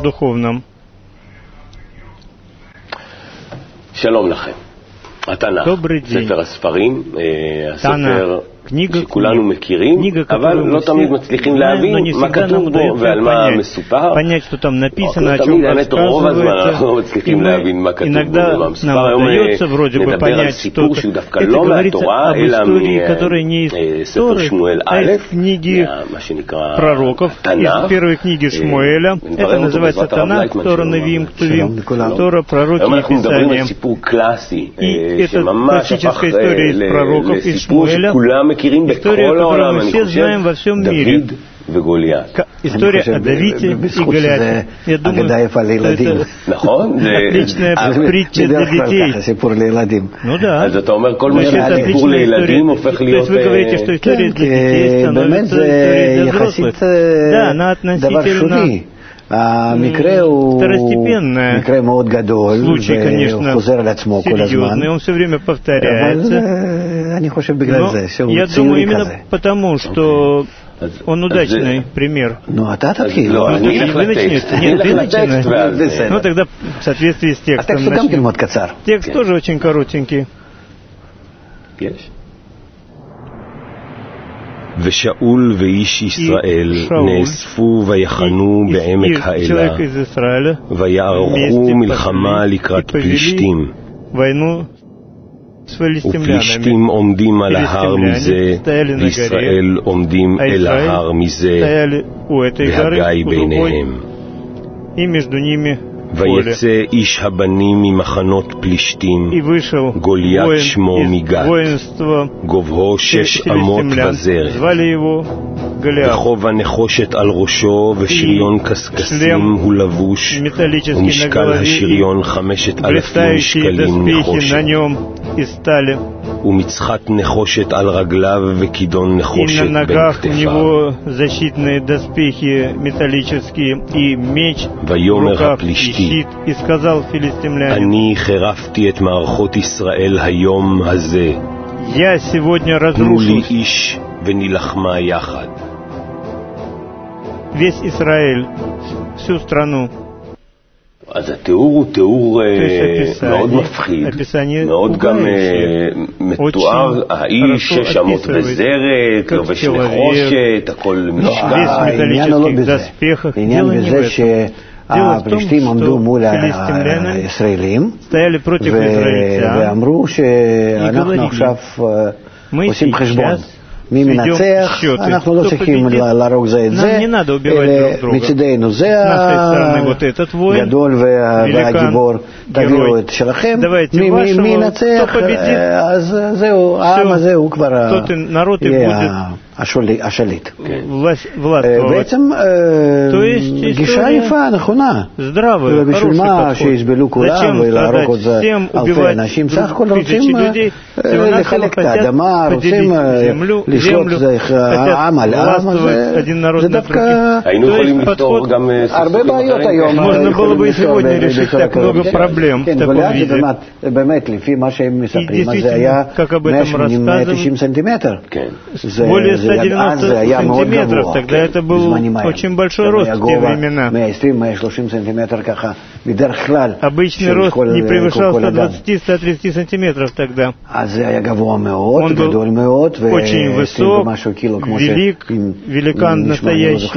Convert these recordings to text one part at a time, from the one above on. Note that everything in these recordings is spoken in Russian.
духовном. שלום לכם. התנ"ך, ספר הספרים, הספר שכולנו מכירים, אבל לא תמיד מצליחים להבין מה כתוב בו ועל מה מסופר. לא תמיד, האמת, רוב הזמן אנחנו לא מצליחים להבין מה כתוב בו ומה מסופר. היום נדבר על סיפור שהוא דווקא לא מהתורה, אלא מספר שמואל א', מה שנקרא התנ"ך. נדבר Тора Невим, Ктувим, Тора, пророки и Писания. И это классическая история из пророков, из Шмуэля, история, которую мы все знаем во всем мире. История о Давиде и Голиафе. Я думаю, что это отличная притча для детей. Ну да. То есть это отличная история. То есть вы говорите, что история для детей становится историей для взрослых. Да, она относительно второстепенная. Случай, конечно, серьезный, он все время повторяется. Но я думаю, именно потому, что он удачный пример. Вы начнете? Нет, вы начинаете. Ну, тогда в соответствии с текстом начнем. Текст тоже очень коротенький. ושאול ואיש ישראל נאספו ויחנו בעמק האלה ויערכו מלחמה לקראת פלישתים ופלישתים עומדים על ההר מזה וישראל עומדים אל ההר מזה והגיא ביניהם ויצא איש הבנים ממחנות פלישתים גוליית שמו מגת גובהו 6 אמות וזרת וכובע נחושת על ראשו ושריון קשקשים הוא לבוש ומשקל השריון 5,000 שקלים נחושת ומצחת נחושת על רגליו וכידון נחושת בין כתפיו ויאמר הפלישתי אני חירפתי את מערכות ישראל היום הזה תנו לי איש ונלחמה יחד. Весь Израиль, всю страну. אז התיאור הוא תיאור מאוד מפחיד, מאוד גם מתואר, האיש 6 אמות וזרת, לובש נחושת, הכל משקל. העניין לא בזה, העניין בזה שהפלישתים עמדו מול הישראלים ואמרו שאנחנו עכשיו עושים חשבון. מי מנצח, אנחנו לא צריכים להרוג זה את זה, מצידנו זה הגדול והגיבור, תביאו את שלכם, מי ינצח, אז זהו, העם הזה הוא כבר יהיה השליט. בעצם גישה יפה, נכונה, ובשביל מה שיסבלו כולם ולהרוג עוד אלפי אנשים, סך הכל רוצים לחלק את האדמה, רוצים לשלוט העם על העם, זה דווקא היינו יכולים לפתור גם הרבה בעיות היום. Можно было бы и сегодня решить так много проблем в таком виде. באמת, לפי מה שהם מספרים, זה היה 180-190 סנטימטר. Более 190 сантиметров, тогда это был очень большой рост в те времена. 120-130 сантиметров, ככה, בדרך כלל. Обычный рост не превышал 120-130 сантиметров тогда. אז זה היה גבוה מאוד, גדול מאוד, очень высок, велик, великан настоящий.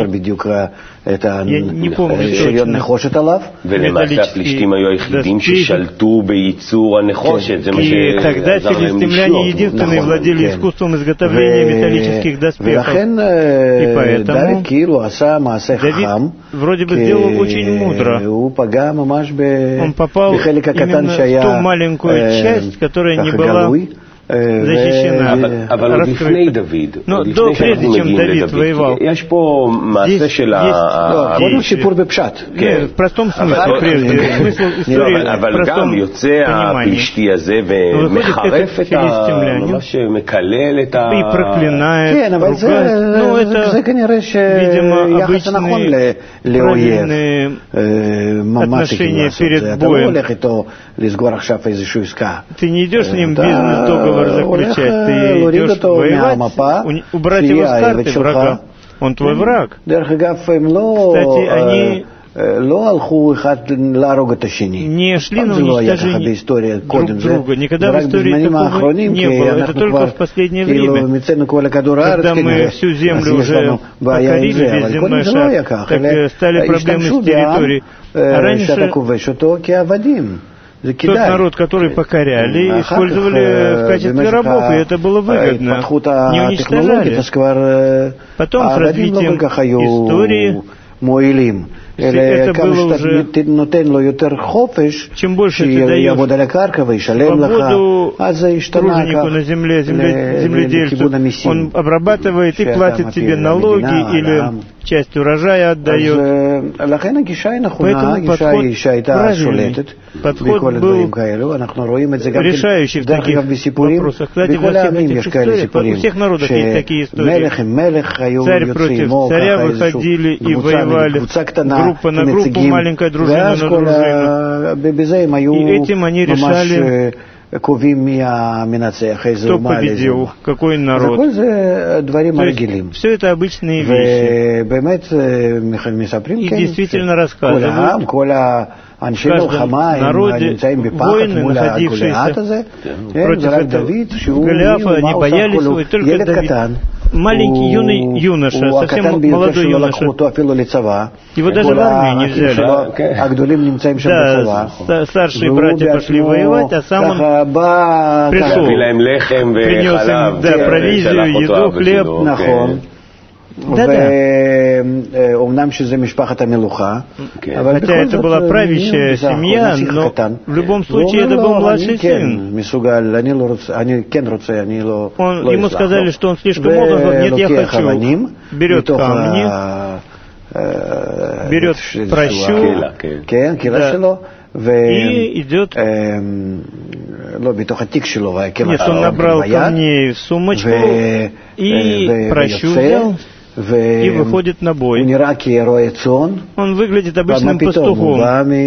Я не помню точно. ולמעשה הפלישתים היו היחידים ששלטו בייצור הנחושת, זה מה שעזר להם филистимляне единственные владели искусством изготовления металлических доспехов. И поэтому Давид вроде бы сделал очень мудро. Он попал именно в ту маленькую часть, которая не была защищена, раскрыта. Но прежде чем Давид воевал, здесь есть в простом смысле, прежде смысл истории в простом понимании. Выходит этот филистимлянин и проклинает, ругает. Ну, это, видимо, обычные правильные отношения перед боем. Ты не идешь с ним бизнес-договор заключать, ты идешь воевать, убрать его с карты врага. Он твой враг. Кстати, они не шли на уничтожение друг друга. Никогда в истории такого не было. Это только в последнее время, когда мы всю землю уже покорили, весь земной шар, так стали проблемы с территорией. А раньше тот народ, который покоряли, использовали в качестве рабов, и это было выгодно. Не уничтожали. Потом с развитием истории, это было уже, чем больше ты даешь свободу труженику на земле, земледельцу, он обрабатывает и платит тебе налоги или часть урожая отдает. Поэтому подход правильный. Подход был решающий в таких вопросах. Кстати, во всех этих историях, у всех народов есть такие истории. Царь против царя выходили и воевали группа на группу, маленькая дружина на дружину. И этим они решали, кто победил, какой народ. Все это обычные вещи. И действительно рассказывают. В каждом народе воины, находившиеся против этого Голиафа, они боялись его, и только Давид, маленький юный юноша, совсем молодой юноша, его даже в армию не взяли. Да, старшие братья пошли воевать, а сам он пришел, принес им провизию, еду, хлеб. Да. Хотя это была правящая семья, но в любом случае это был младший сын. Ему сказали, что он слишком молод, он говорит: нет, я хочу. Берет камни, берет пращу, и идет. Нет, он набрал камней в сумочку и пращу взял. И выходит на бой. Он выглядит обычным пастухом.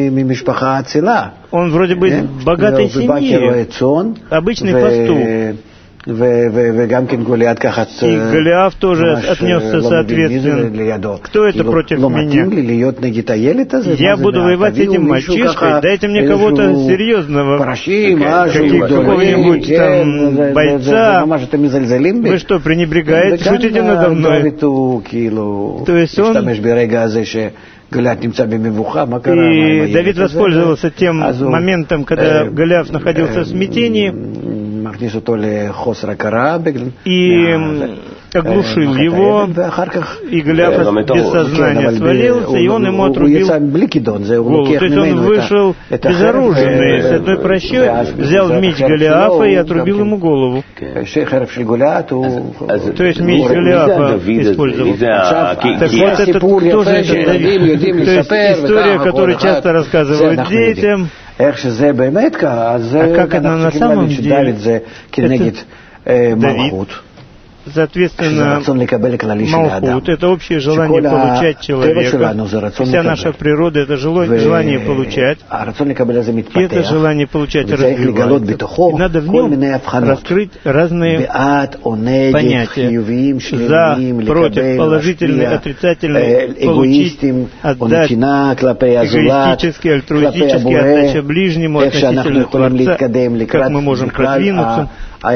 Он вроде бы из богатой семьи, обычный пастух. И Голиаф тоже отнесся соответственно. Кто это против меня? Я буду воевать с этим мальчишкой. Дайте мне кого-то серьезного, какого-нибудь там бойца. Вы что, пренебрегаете, шутите надо мной? То есть он... И Давид воспользовался тем моментом, когда Голиаф находился в смятении, и оглушил его, и Голиаф без сознания свалился, и он ему отрубил голову. То есть он вышел безоруженный, с одной пращой, взял меч Голиафа и отрубил ему голову. То есть меч Голиафа использовал. Так вот, это тоже этот Давид. То есть история, которую часто рассказывают детям. А как это на самом деле? Это Давид. Соответственно, Малхут – это общее желание получать человека. Вся наша природа – это желание получать. И это желание получать развивается. И надо в нем раскрыть разные понятия. За, против, положительный, отрицательный, получить, отдать, эгоистически, альтруистически, отдача ближнему, относительно Творца, как мы можем продвинуться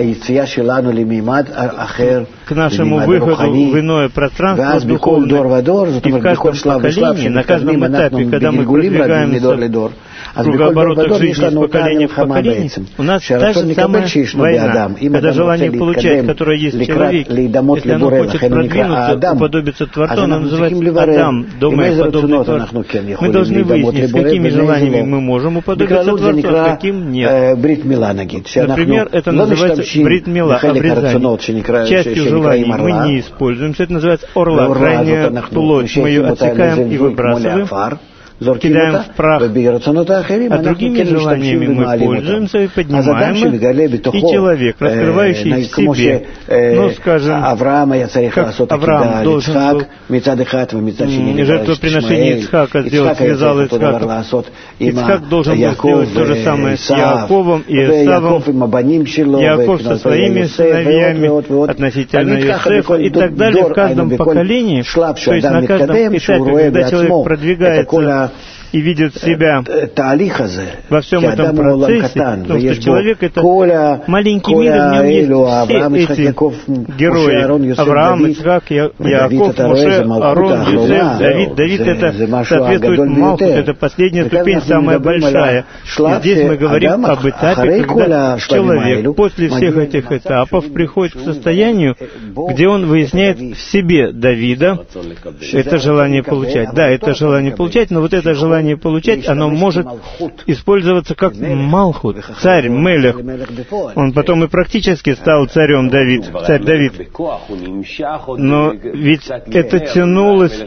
к нашему выходу в иное пространство духовное. И в каждом поколении, на каждом этапе, когда мы продвигаемся в кругооборотах жизни из поколения в поколение, у нас та же самая война, когда желание получать, которое есть в человеке, если оно хочет продвинуться, уподобиться Творцу, оно называется Адам, думая подобный Творцу. Мы должны выяснить, с какими желаниями мы можем уподобиться Творцу, а с каким нет. Например, это называется брит-мила, обрезание. Частью желаний мы не используем, это называется орла, крайняя плоть, мы ее отсекаем и выбрасываем. кидаем в прах, а другими желаниями мы пользуемся и поднимаем их. И человек, раскрывающий в себе, скажем, как Авраам должен был жертвоприношение Ицхака сделать, связал Ицхака. Ицхак должен был сделать то же самое с Яаковом и Исавом, Яаков со своими сыновьями относительно Иосифа и так далее в каждом поколении, то есть на каждом этапе, когда человек продвигается и видит себя во всем этом процессе, потому что человек — это маленький мир, и в нем есть все эти герои. Авраам, Ицхак, Яаков, Моше, Аарон, Йосеф, Давид. Давид — это соответствует Малхут, это последняя ступень, самая большая. И здесь мы говорим об этапе, когда человек после всех этих этапов приходит к состоянию, где он выясняет в себе Давида, это желание получать. Да, это желание получать, но вот это желание получать, оно может использоваться как Малхут, царь, Мелех. Он потом и практически стал царем Давид, царь Давид. Но ведь это тянулось,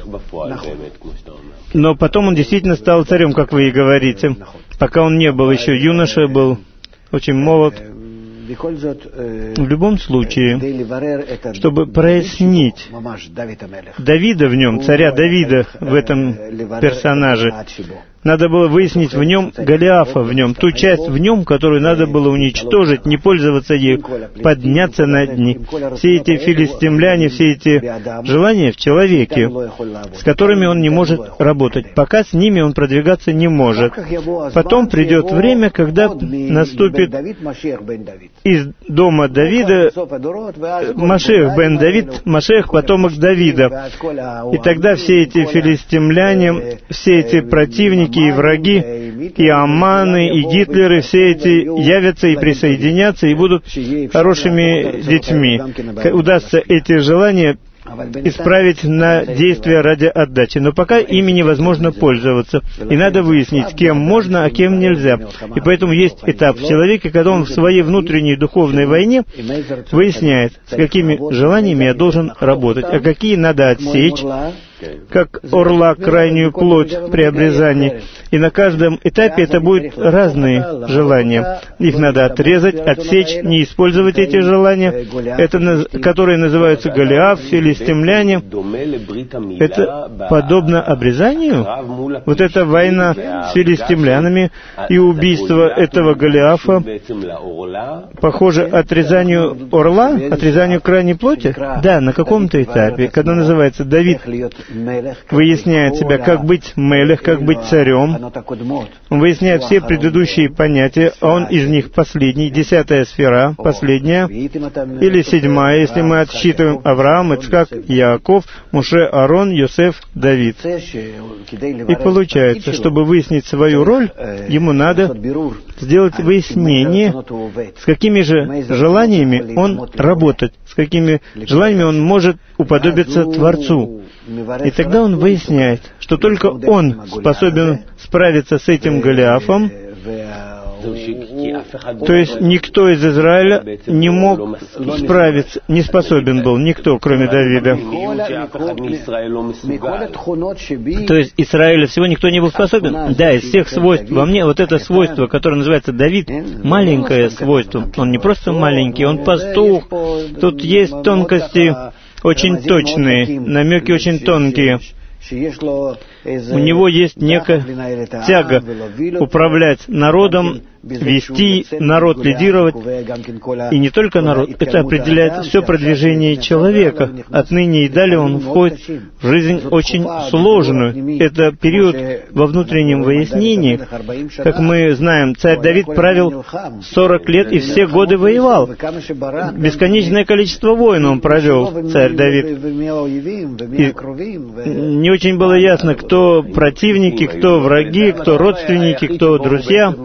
но потом он действительно стал царем, как вы и говорите. Пока он не был еще юноша, был очень молод. В любом случае, чтобы прояснить Давида в нем, царя Давида в этом персонаже, надо было выяснить в нем Голиафа, в нем, ту часть в нем, которую надо было уничтожить, не пользоваться ею, подняться над ней. Все эти филистимляне, все эти желания в человеке, с которыми он не может работать. Пока с ними он продвигаться не может. Потом придет время, когда наступит из дома Давида Машех бен Давид, Машех потомок Давида. И тогда все эти филистимляне, все эти противники и враги, и Амманы, и Гитлеры, все эти явятся и присоединятся, и будут хорошими детьми. Удастся эти желания исправить на действия ради отдачи. Но пока ими невозможно пользоваться. И надо выяснить, кем можно, а кем нельзя. И поэтому есть этап в человеке, когда он в своей внутренней духовной войне выясняет, с какими желаниями я должен работать, а какие надо отсечь, как орла крайнюю плоть при обрезании. И на каждом этапе это будут разные желания. Их надо отрезать, отсечь, не использовать эти желания, которые называются Голиаф, филистимляне. Это подобно обрезанию. Вот эта война с филистимлянами и убийство этого Голиафа похоже отрезанию орла, отрезанию крайней плоти? Да, на каком-то этапе, когда называется Давид выясняет себя, как быть мелех, как быть царем. Он выясняет все предыдущие понятия, а он из них последний, 10-я сфера, последняя, или 7-я, если мы отсчитываем Авраам, Ицхак, Яаков, Моше, Аарон, Йосеф, Давид. И получается, чтобы выяснить свою роль, ему надо сделать выяснение, с какими же желаниями он работает, с какими желаниями он может уподобиться Творцу. И тогда он выясняет, что только он способен справиться с этим Голиафом, то есть никто из Израиля не мог справиться, не способен был, никто, кроме Давида. То есть Израиля всего никто не был способен? Да, из всех свойств. Во мне вот это свойство, которое называется Давид, маленькое свойство. Он не просто маленький, он пастух. Тут есть тонкости очень точные, намеки очень тонкие. У него есть некая тяга управлять народом, вести народ, лидировать. И не только народ, это определяет все продвижение человека. Отныне и далее он входит в жизнь очень сложную. Это период во внутреннем выяснении. Как мы знаем, царь Давид правил 40 лет и все годы воевал. Бесконечное количество войн он провел, царь Давид. И не очень было ясно, кто противники, кто враги, кто родственники, кто друзья.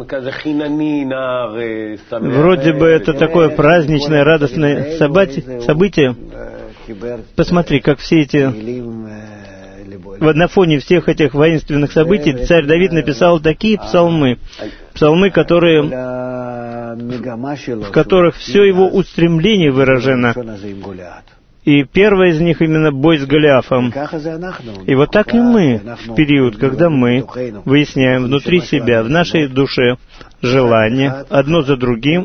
Вроде бы это такое праздничное, радостное событие. Посмотри, как все эти... На фоне всех этих воинственных событий царь Давид написал такие псалмы, которые, в которых все его устремление выражено. И первое из них именно бой с Голиафом. И вот так и мы, в период, когда мы выясняем внутри себя, в нашей душе, желания, одно за другим,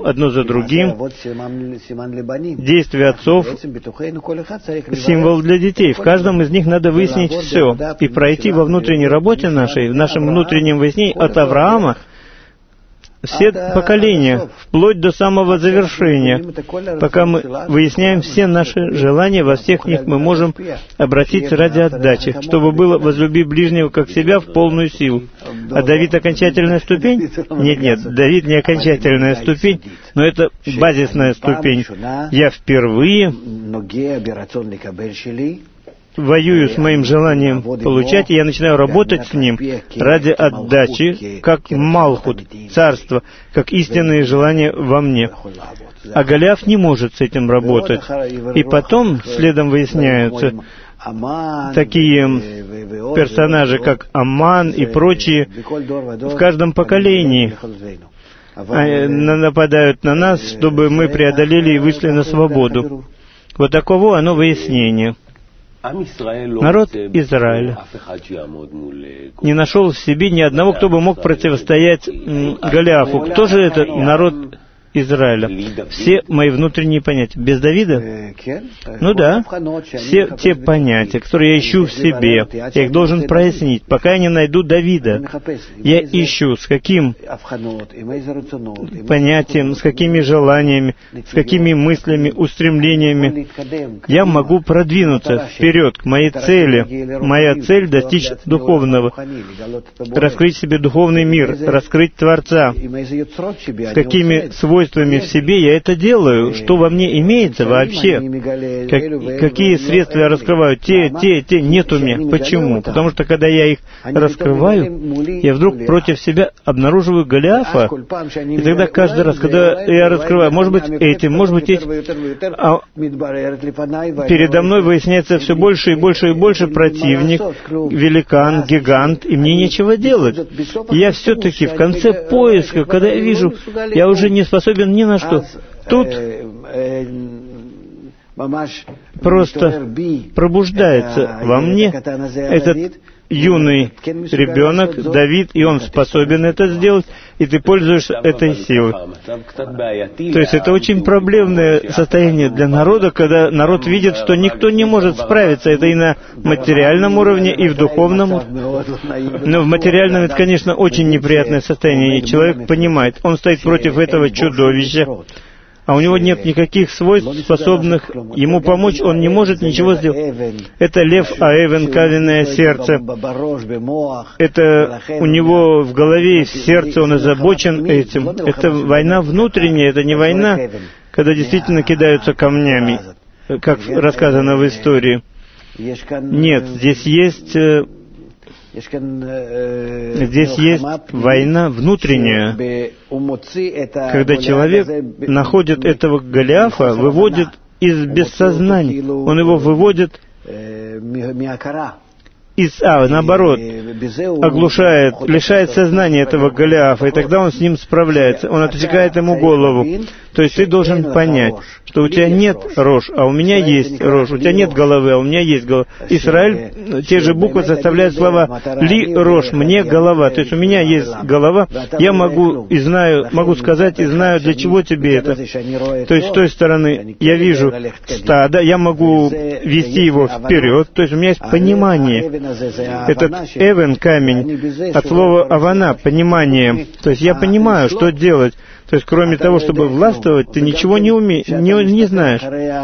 действия отцов, символ для детей. В каждом из них надо выяснить все и пройти во внутренней работе нашей, в нашем внутреннем выяснении от Авраама, все поколения, вплоть до самого завершения. Пока мы выясняем все наши желания, во всех них мы можем обратиться ради отдачи, чтобы было «возлюби ближнего как себя» в полную силу. А Давид — окончательная ступень? Нет, Давид не окончательная ступень, но это базисная ступень. Я впервые воюю с моим желанием получать, и я начинаю работать с ним ради отдачи, как Малхут, царство, как истинные желания во мне. А Голиаф не может с этим работать. И потом следом выясняются такие персонажи, как Аман и прочие, в каждом поколении нападают на нас, чтобы мы преодолели и вышли на свободу. Вот таково оно выяснение. Народ Израиля не нашел в себе ни одного, кто бы мог противостоять Голиафу. Кто же это народ Израиля? Все мои внутренние понятия. Без Давида? Ну да. Все те понятия, которые я ищу в себе, я их должен прояснить, пока я не найду Давида. Я ищу, с каким понятием, с какими желаниями, с какими мыслями, устремлениями я могу продвинуться вперед к моей цели. Моя цель — достичь духовного, раскрыть себе духовный мир, раскрыть Творца. С какими свойствами в себе я это делаю, что во мне имеется вообще, какие средства я раскрываю, те, нет у меня. Почему? Потому что когда я их раскрываю, я вдруг против себя обнаруживаю Голиафа, и тогда каждый раз, когда я раскрываю, может быть этим, а передо мной выясняется все больше и больше и больше противник, великан, гигант, и мне нечего делать. И я все-таки в конце поиска, когда я вижу, я уже не способен ни на что. Тут просто пробуждается во мне этот юный ребенок, Давид, и он способен это сделать, и ты пользуешься этой силой. То есть это очень проблемное состояние для народа, когда народ видит, что никто не может справиться. Это и на материальном уровне, и в духовном. Но в материальном это, конечно, очень неприятное состояние, и человек понимает, он стоит против этого чудовища, а у него нет никаких свойств, способных ему помочь, он не может ничего сделать. Это лев Аэвен, каменное сердце. Это у него в голове и в сердце, он озабочен этим. Это война внутренняя, это не война, когда действительно кидаются камнями, как рассказано в истории. Нет, здесь есть война внутренняя, когда человек находит этого Голиафа, выводит из бессознания, он его выводит наоборот, оглушает, лишает сознания этого Голиафа, и тогда он с ним справляется, он отсекает ему голову. То есть ты должен понять, что у тебя нет рож, а у меня есть рож, у тебя нет головы, а у меня есть голова. Израиль, те же буквы составляют слова «ли рож», «мне голова». То есть у меня есть голова, я могу и знаю, могу сказать и знаю, для чего тебе это. То есть с той стороны я вижу стадо, я могу вести его вперед, то есть у меня есть понимание. Этот Эвен, камень, от слова Авана, понимание. То есть я понимаю, что делать. То есть, кроме того, чтобы властвовать, ты ничего не знаешь.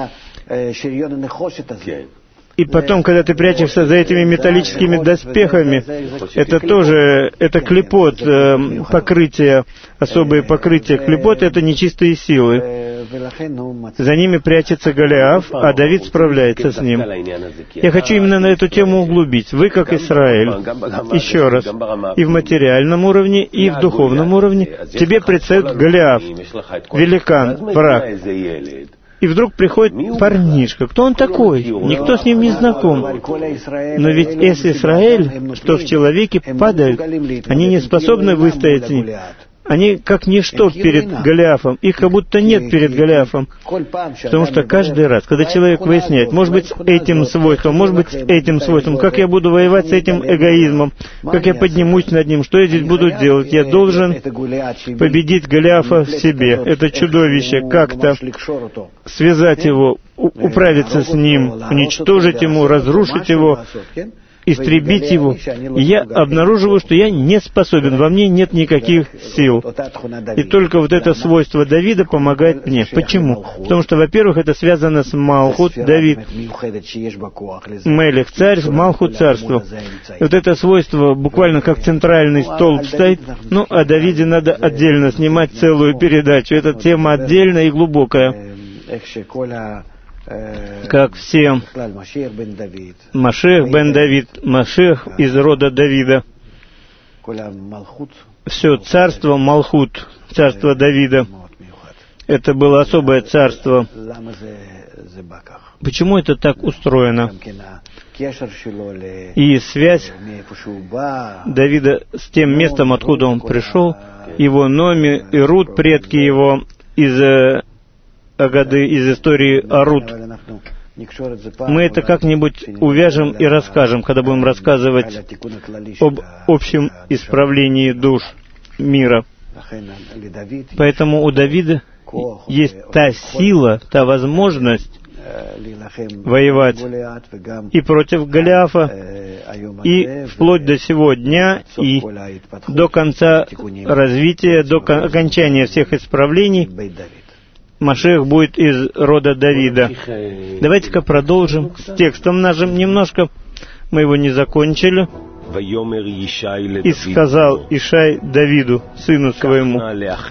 И потом, когда ты прячешься за этими металлическими доспехами, это тоже, это клипот, покрытие, особые покрытия. Клипот — это нечистые силы. За ними прячется Голиаф, а Давид справляется с ним. Я хочу именно на эту тему углубить. Вы, как Израиль, еще раз, и в материальном уровне, и в духовном уровне, тебе предстает Голиаф, великан, враг. И вдруг приходит парнишка. Кто он такой? Никто с ним не знаком. Но ведь если Израиль, что в человеке падают, они не способны выстоять с ним. Они как ничто перед Голиафом. Их как будто нет перед Голиафом. Потому что каждый раз, когда человек выясняет, может быть, с этим свойством, может быть, с этим свойством, как я буду воевать с этим эгоизмом, как я поднимусь над ним, что я здесь буду делать, я должен победить Голиафа в себе. Это чудовище, как-то связать его, управиться с ним, уничтожить ему, разрушить его, истребить его. И я обнаруживаю, что я не способен, во мне нет никаких сил. И только вот это свойство Давида помогает мне. Почему? Потому что, во-первых, это связано с Малхут, Давид, Мелех, царь, Малхут, царство. И вот это свойство буквально как центральный столб стоит, ну, о Давиде надо отдельно снимать целую передачу. Эта тема отдельная и глубокая. Как все Машиах бен Давид, Машиах из рода Давида, все царство Малхут, царство Давида, это было особое царство. Почему это так устроено? И связь Давида с тем местом, откуда он пришел, его Номи и Рут, предки его из Агады, из истории о Рут. Мы это как-нибудь увяжем и расскажем, когда будем рассказывать об общем исправлении душ мира. Поэтому у Давида есть та сила, та возможность воевать и против Голиафа, и вплоть до сего дня, и до конца развития, до окончания всех исправлений. Машиах будет из рода Давида. Давайте-ка продолжим с текстом нашим немножко. Мы его не закончили. «И сказал Ишай Давиду, сыну своему,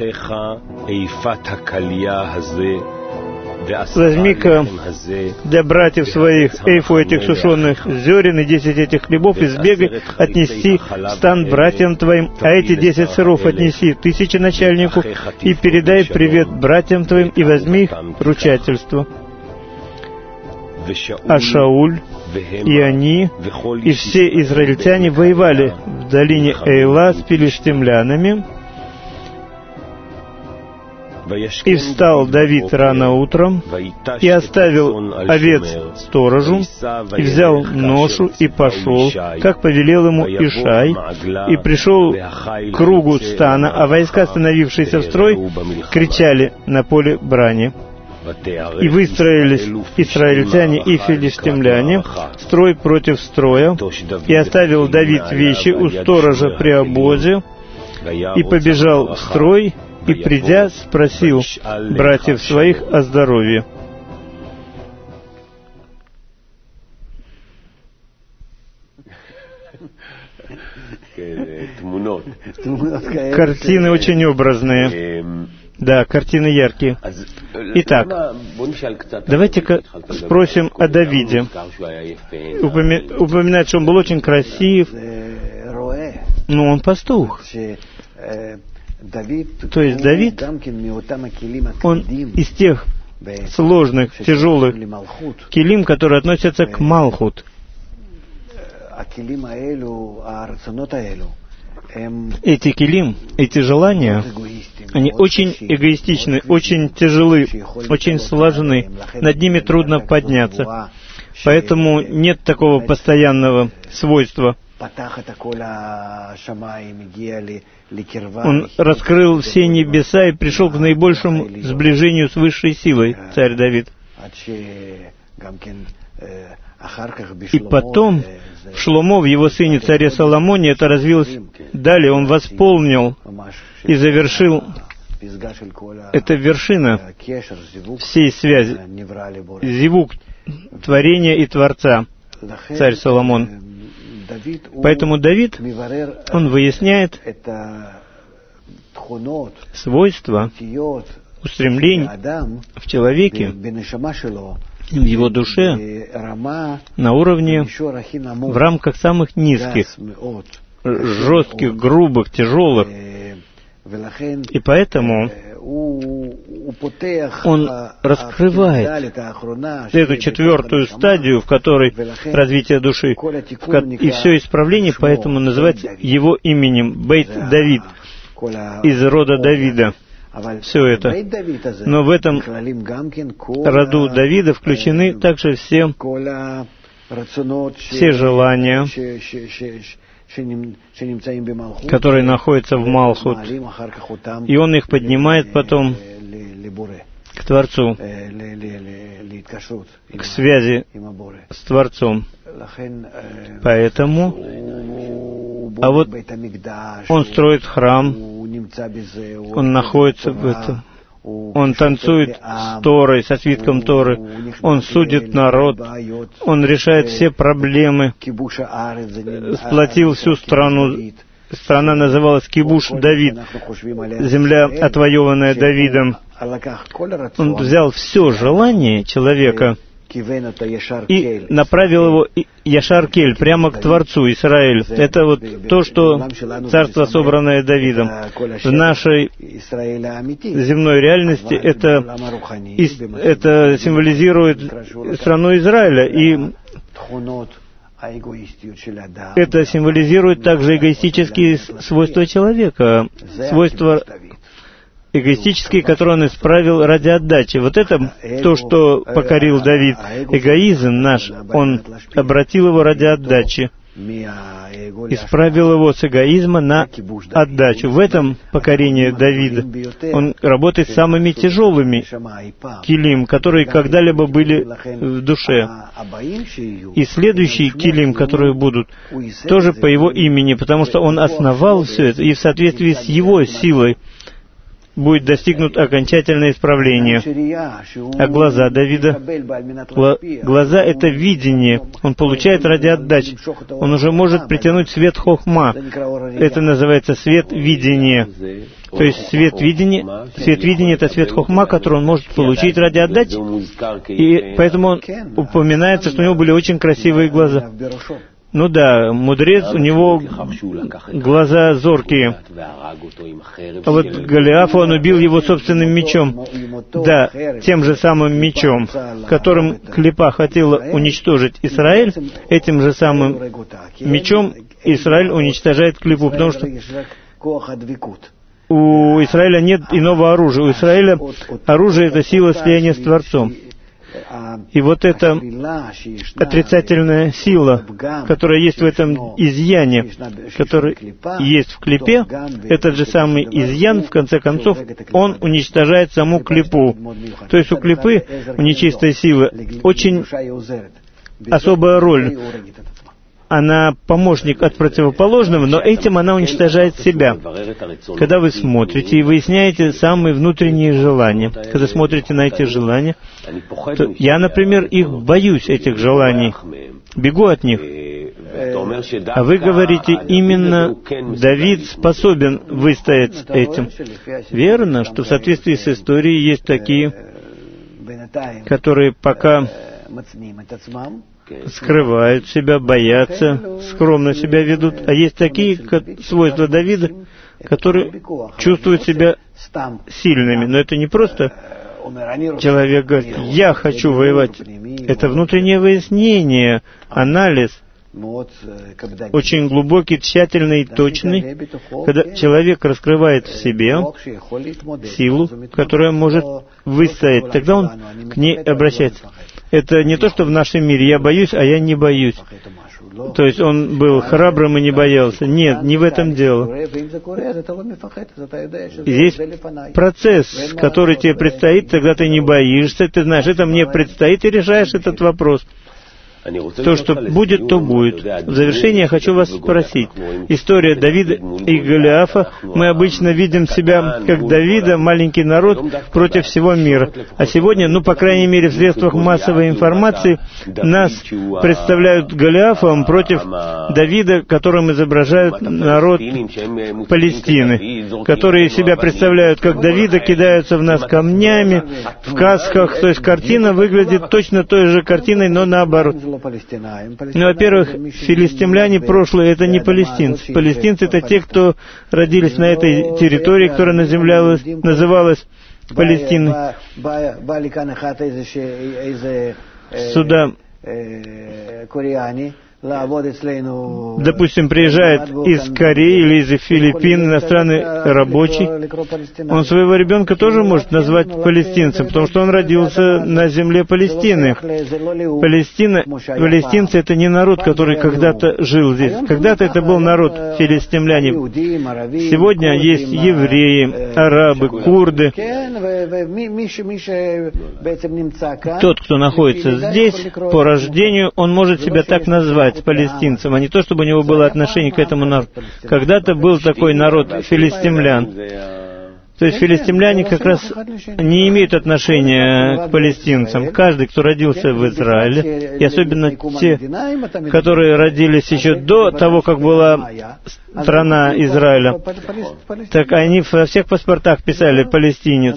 возьми-ка для братьев своих эйфу этих сушеных зерен и 10 этих хлебов, и сбегай, отнести в стан братьям твоим, а эти 10 сыров отнеси 1000 начальнику, и передай привет братьям твоим, и возьми их ручательство. А Шауль и они, и все израильтяне воевали в долине Эйла с филистимлянами. И встал Давид рано утром, и оставил овец сторожу, и взял ношу, и пошел, как повелел ему Ишай, и пришел к кругу стана, а войска, становившиеся в строй, кричали на поле брани. И выстроились израильтяне и филистимляне, строй против строя, и оставил Давид вещи у сторожа при обозе, и побежал в строй, и, придя, спросил братьев своих о здоровье. Картины очень образные. Да, картины яркие. Итак, давайте-ка спросим о Давиде. Упоминает, что он был очень красив, но он пастух. То есть Давид, он из тех сложных, тяжелых килим, которые относятся к Малхут. Эти килим, эти желания, они очень эгоистичны, очень тяжелы, очень сложны. Над ними трудно подняться. Поэтому нет такого постоянного свойства. Он раскрыл все небеса и пришел к наибольшему сближению с высшей силой, царь Давид. И потом, в Шломо, в его сыне царе Соломоне, это развилось далее. Он восполнил и завершил. Это вершина всей связи. Зивук творения и Творца, царь Соломон. Поэтому Давид, он выясняет свойства, устремлений в человеке, в его душе, на уровне, в рамках самых низких, жестких, грубых, тяжелых. И поэтому он раскрывает эту четвертую стадию, в которой развитие души, и все исправление, поэтому называется его именем Бейт Давид. из рода Давида. Все это. Но в этом роду Давида включены также все желания, которые находятся в Малхут, и он их поднимает потом к Творцу, к связи с Творцом. Поэтому, а вот он строит храм, он находится в этом, он танцует с Торой, со свитком Торы, он судит народ, он решает все проблемы, сплотил всю страну. Страна называлась Кибуш Давид, земля, отвоеванная Давидом. Он взял все желание человека и направил его Яшар-Кель, прямо к Творцу, Израиль. Это вот то, что царство, собранное Давидом. В нашей земной реальности это символизирует страну Израиля, и это символизирует также эгоистические свойства человека, свойства эгоистические, которые он исправил ради отдачи. Вот это то, что покорил Давид. Эгоизм наш, он обратил его ради отдачи. Исправил его с эгоизма на отдачу. В этом покорении Давида он работает с самыми тяжелыми килим, которые когда-либо были в душе. И следующие килим, которые будут, тоже по его имени, потому что он основал все это, и в соответствии с его силой будет достигнут окончательное исправление. А глаза Давида? Глаза — это видение. Он получает ради отдачи. Он уже может притянуть свет хохма. Это называется свет видения. То есть свет видения — это свет хохма, который он может получить ради отдачи. И поэтому он упоминается, что у него были очень красивые глаза. Ну да, мудрец, у него глаза зоркие. А вот Голиафа он убил его собственным мечом. Да, тем же самым мечом, которым Клипа хотела уничтожить Израиль, этим же самым мечом Израиль уничтожает Клипу, потому что у Израиля нет иного оружия. У Израиля оружие — это сила слияния с Творцом. И вот эта отрицательная сила, которая есть в этом изъяне, который есть в клипе, этот же самый изъян, в конце концов, он уничтожает саму клипу. То есть у клипы, у нечистой силы, очень особая роль. Она помощник от противоположного, но этим она уничтожает себя. Когда вы смотрите и выясняете самые внутренние желания, когда смотрите на эти желания, то я, например, их боюсь, этих желаний, бегу от них. А вы говорите, именно Давид способен выстоять с этим. Верно, что в соответствии с историей есть такие, которые пока скрывают себя, боятся, скромно себя ведут. А есть такие свойства Давида, которые чувствуют себя сильными. Но это не просто человек говорит, я хочу воевать. Это внутреннее выяснение, анализ, очень глубокий, тщательный и точный, когда человек раскрывает в себе силу, которая может выстоять. Тогда он к ней обращается. Это не то, что в нашем мире «я боюсь, а я не боюсь». То есть он был храбрым и не боялся. Нет, не в этом дело. Здесь процесс, который тебе предстоит, тогда ты не боишься, ты знаешь, это мне предстоит, и решаешь этот вопрос. То, что будет, то будет. В завершение я хочу вас спросить. История Давида и Голиафа. Мы обычно видим себя как Давида, маленький народ, против всего мира. А сегодня, по крайней мере, в средствах массовой информации, нас представляют Голиафом против Давида, которым изображают народ Палестины, которые себя представляют как Давида, кидаются в нас камнями, в касках. То есть картина выглядит точно той же картиной, но наоборот. Во-первых, филистимляне прошлые — это не палестинцы. Палестинцы — это те, кто родились на этой территории, которая называлась Палестиной. Сюда допустим, приезжает из Кореи или из Филиппин иностранный рабочий, он своего ребенка тоже может назвать палестинцем, потому что он родился на земле Палестины. Палестинцы — это не народ, который когда-то жил здесь. Когда-то это был народ филистимляне. Сегодня есть евреи, арабы, курды. Тот, кто находится здесь по рождению, он может себя так назвать, палестинцем, а не то, чтобы у него было отношение к этому народу. Когда-то был такой народ филистимлян. То есть филистимляне как раз не имеют отношения к палестинцам. Каждый, кто родился в Израиле, и особенно те, которые родились еще до того, как была страна Израиля, так они во всех паспортах писали «палестинец».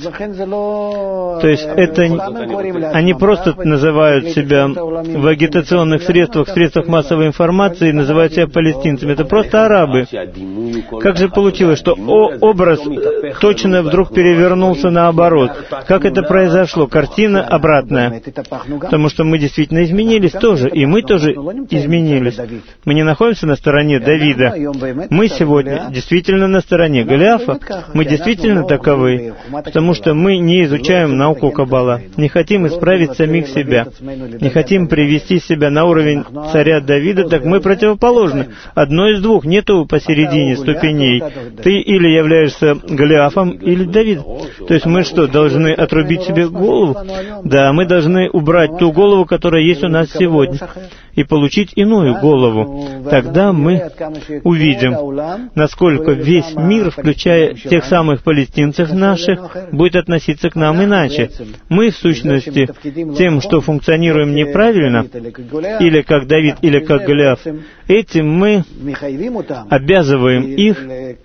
То есть это они просто называют себя в агитационных средствах, в средствах массовой информации, называют себя палестинцами. Это просто арабы. Как же получилось, что образ точно вдруг перевернулся наоборот? Как это произошло? Картина обратная. Потому что мы действительно изменились тоже, и мы тоже изменились. Мы не находимся на стороне Давида. Мы сегодня действительно на стороне Голиафа. Мы действительно таковы, потому что мы не изучаем науку Каббала, не хотим исправить самих себя, не хотим привести себя на уровень царя Давида, так мы противоположны. Одно из двух, нету посередине ступеней. Ты или являешься Голиафом, или Давидом. То есть мы что, должны отрубить себе голову? Да, мы должны убрать ту голову, которая есть у нас сегодня, и получить иную голову. Тогда мы увидим, насколько весь мир, включая тех самых палестинцев наших, будет относиться к нам иначе. Мы, в сущности, тем, что функционируем неправильно, или как Давид, или как Голиаф, этим мы обязываем их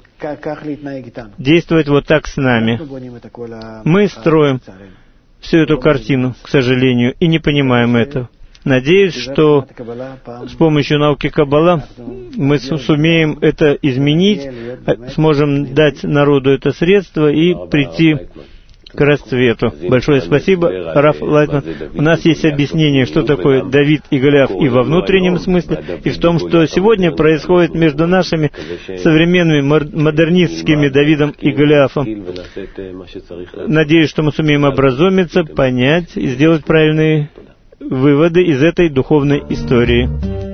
действовать вот так с нами. Мы строим всю эту картину, к сожалению, и не понимаем этого. Надеюсь, что с помощью науки Каббала мы сумеем это изменить, сможем дать народу это средство и прийти к расцвету. Большое спасибо, Раф Лайтман. У нас есть объяснение, что такое Давид и Голиаф и во внутреннем смысле, и в том, что сегодня происходит между нашими современными модернистскими Давидом и Голиафом. Надеюсь, что мы сумеем образумиться, понять и сделать правильные выводы из этой духовной истории.